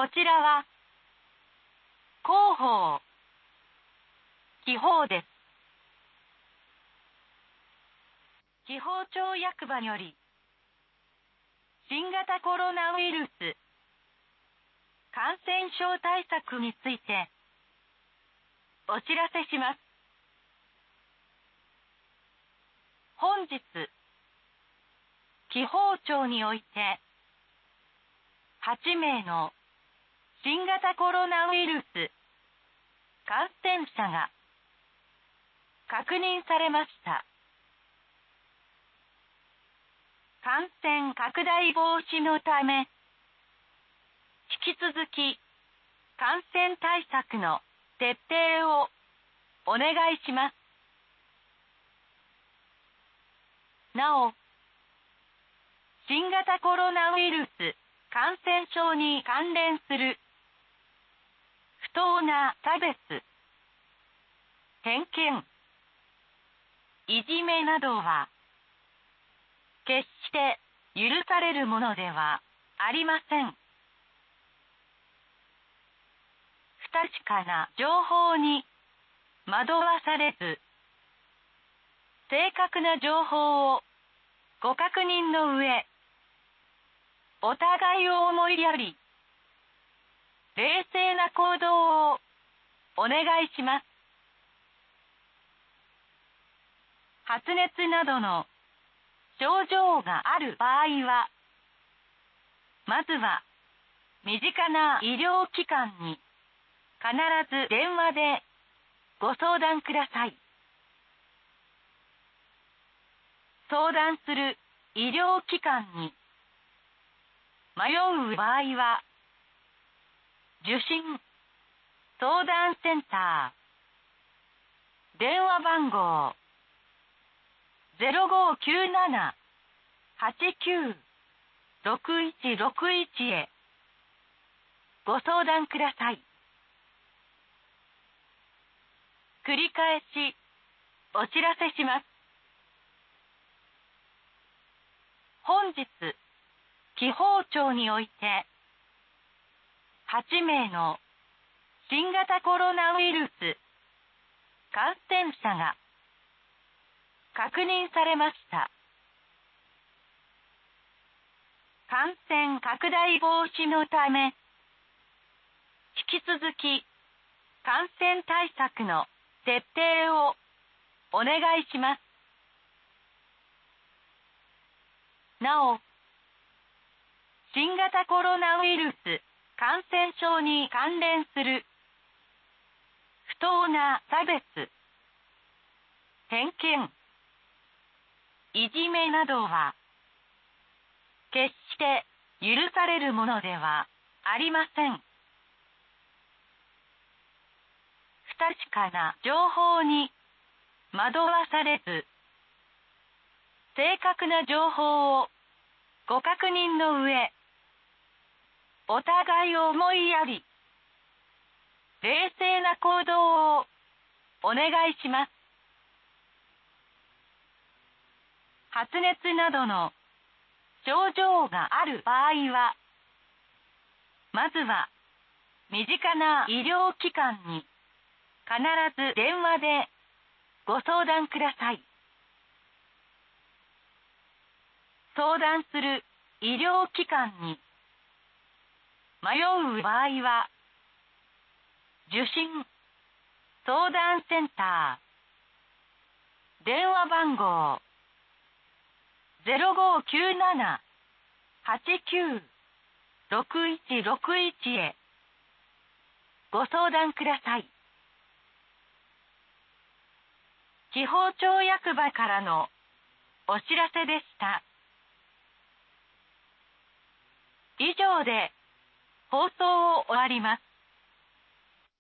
ちらは広報記法です。記法庁役場より新型コロナウイルス感染症対策についてお知らせします。本日記法庁において8名の新型コロナウイルス感染者が確認されました。感染拡大防止のため、引き続き感染対策の徹底をお願いします。なお、新型コロナウイルス感染症に関連する不当な差別、偏見、いじめなどは決して許されるものではありません。不確かな情報に惑わされず、正確な情報をご確認の上、お互いを思いやり、冷静な行動をお願いします。発熱などの症状がある場合は、まずは身近な医療機関に必ず電話でご相談ください。相談する医療機関に迷う場合は、受診相談センター電話番号 0597-89-6161 へご相談ください。繰り返しお知らせします。本日記法庁において8名の新型コロナウイルス感染者が確認されました。感染拡大防止のため、引き続き感染対策の徹底をお願いします。なお、新型コロナウイルス感染症に関連する不当な差別、偏見、いじめなどは決して許されるものではありません。不確かな情報に惑わされず、正確な情報をご確認の上、お互いを思いやり、冷静な行動をお願いします。発熱などの症状がある場合は、まずは身近な医療機関に必ず電話でご相談ください。相談する医療機関に迷う場合は、受診相談センター電話番号 0597-89-6161 へご相談ください。記法庁役場からのお知らせでした。以上で放送を終わります。